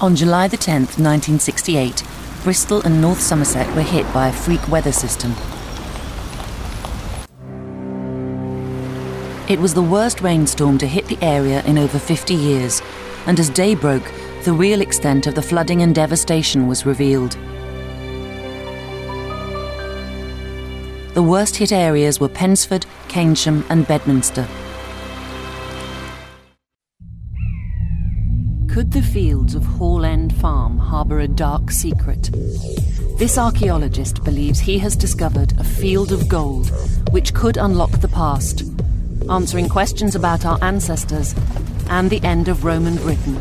On July the 10th, 1968, Bristol and North Somerset were hit by a freak weather system. It was the worst rainstorm to hit the area in over 50 years, and as day broke, the real extent of the flooding and devastation was revealed. The worst hit areas were Pensford, Keynsham and Bedminster. Could the fields of Hall End Farm harbour a dark secret? This archaeologist believes he has discovered a field of gold which could unlock the past, answering questions about our ancestors and the end of Roman Britain.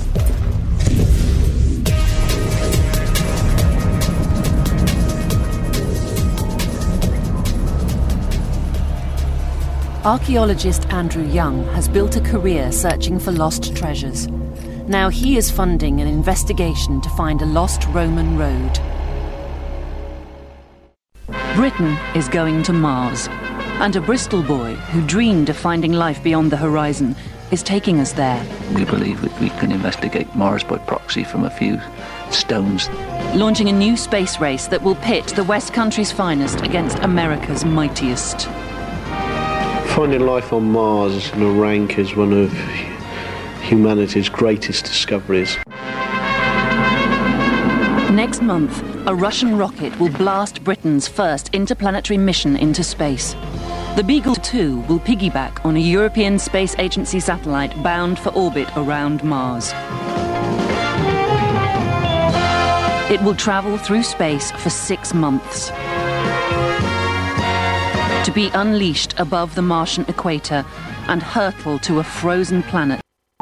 Archaeologist Andrew Young has built a career searching for lost treasures. Now he is funding an investigation to find a lost Roman road. Britain is going to Mars, and a Bristol boy who dreamed of finding life beyond the horizon is taking us there. We believe that we can investigate Mars by proxy from a few stones. Launching a new space race that will pit the West Country's finest against America's mightiest. Finding life on Mars will rank as one of humanity's greatest discoveries. Next month, a Russian rocket will blast Britain's first interplanetary mission into space. The Beagle 2 will piggyback on a European Space Agency satellite bound for orbit around Mars. It will travel through space for 6 months, to be unleashed above the Martian equator and hurtle to a frozen planet.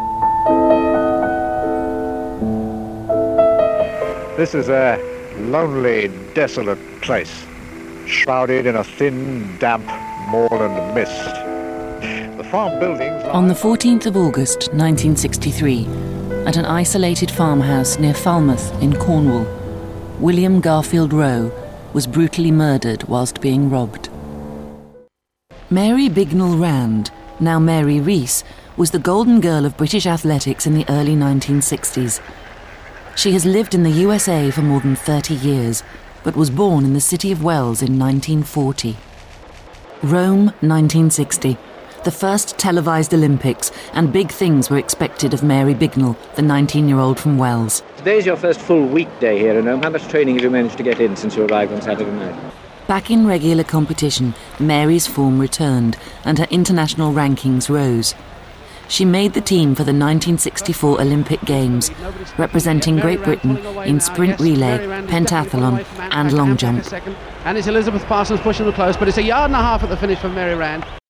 This is a lonely, desolate place, shrouded in a thin, damp moorland mist. The farm buildings... On the 14th of August, 1963, at an isolated farmhouse near Falmouth in Cornwall, William Garfield Rowe was brutally murdered whilst being robbed. Mary Bignell Rand, now Mary Rees, was the golden girl of British athletics in the early 1960s. She has lived in the USA for more than 30 years, but was born in the city of Wells in 1940. Rome, 1960, the first televised Olympics, and big things were expected of Mary Bignell, the 19-year-old from Wells. Today's your first full weekday here in Rome. How much training have you managed to get in since you arrived on Saturday night? Back in regular competition, Mary's form returned and her international rankings rose. She made the team for the 1964 Olympic Games, representing Great Britain in sprint relay, pentathlon and long jump. And it's Elizabeth Parsons pushing them close, but it's a yard and a half at the finish for Mary Rand.